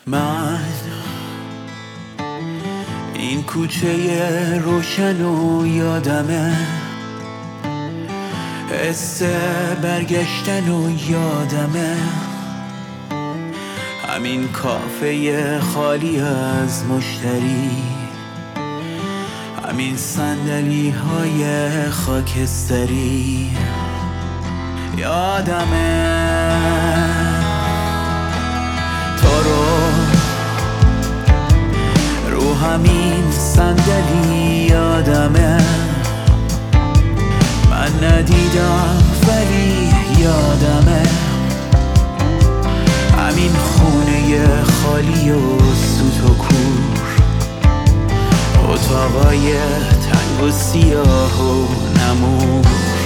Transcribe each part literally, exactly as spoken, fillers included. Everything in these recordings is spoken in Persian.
من این کوچه روشن و یادمه، حس برگشتن و یادمه، همین کافه خالی از مشتری، همین صندلی های خاکستری. یادمه تو رو رو همین صندلی، یادمه من ندیدم ولی یادمه، همین خونه خالی و سوت و کور، اتاقای تنگ و سیاه و نمور.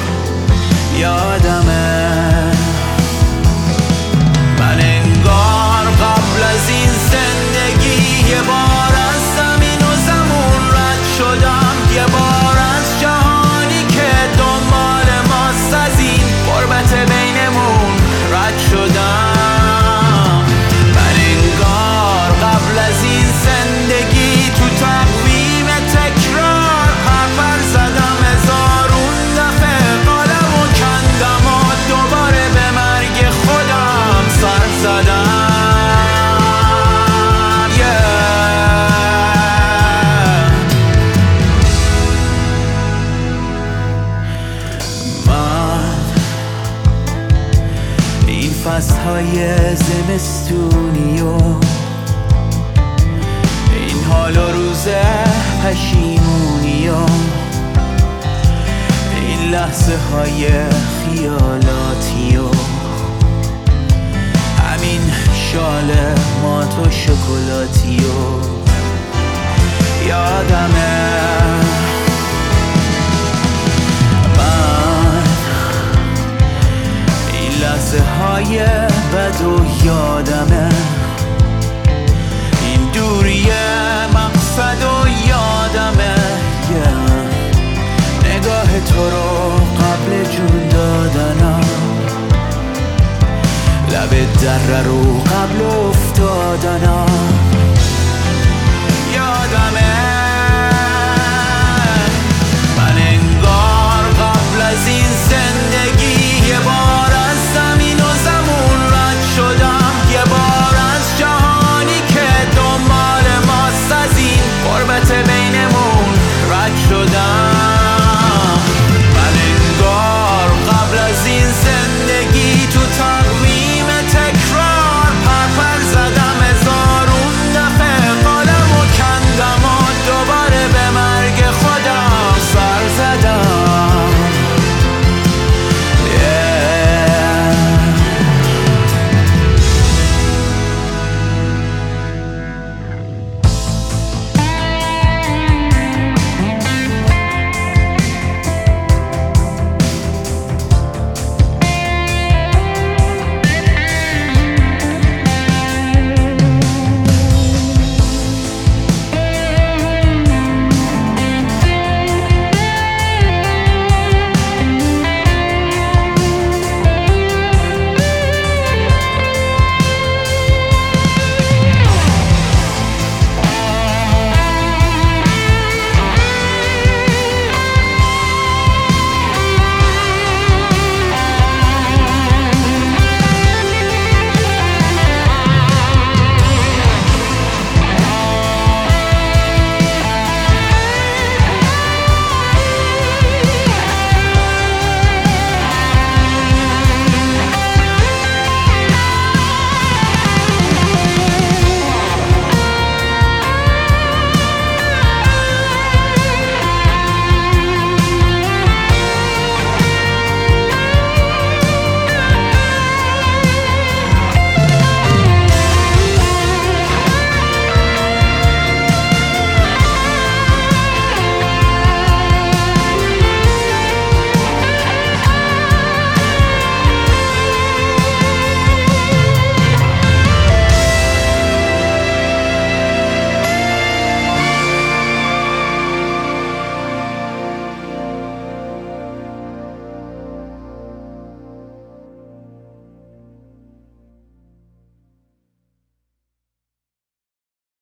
یادمه من انگار قبل از این زندگی یه بار از زمین و زمون رد شدم، یه بار از جهانی که دنبال ماست از این غربت بینمون رد شدم. من انگار قبل از این زندگی تو تقویم تکرار پرپر زدم، هزارون دفعه قالم و کندم و دوباره به مرگ خودم سر زدم. فصل‌های زمستونی و این حال و روز پشیمونی و این لحظه های خیالاتی و همین شال مات و شکلاتی و یادمه لحظه های بد و یادمه، این دوری مقصد و یادمه، yeah. نگاه تو رو قبل جون دادنم، لب دره رو قبل افتادنم.